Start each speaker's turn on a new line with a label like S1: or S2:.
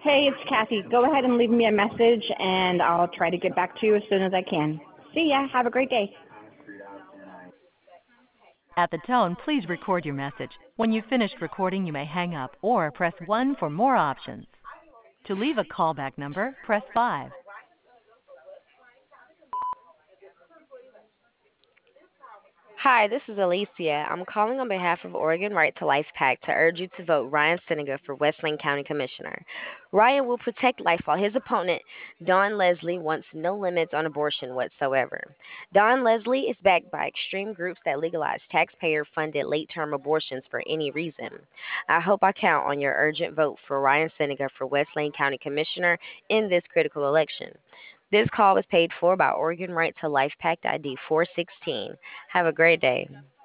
S1: Hey, it's Kathy. Go ahead and leave me a message, and I'll try to get back to you as soon as I can. See ya. Have a great day.
S2: At the tone, please record your message. When you've finished recording, you may hang up or press 1 for more options. To leave a callback number, press 5.
S3: Hi, this is Alicia. I'm calling on behalf of Oregon Right to Life PAC to urge you to vote Ryan Seneca for West Lane County Commissioner. Ryan will protect life while his opponent, Don Leslie, wants no limits on abortion whatsoever. Don Leslie is backed by extreme groups that legalize taxpayer funded late term abortions for any reason. I hope I count on your urgent vote for Ryan Seneca for West Lane County Commissioner in this critical election. This call was paid for by Oregon Right to Life Pact ID 416. Have a great day.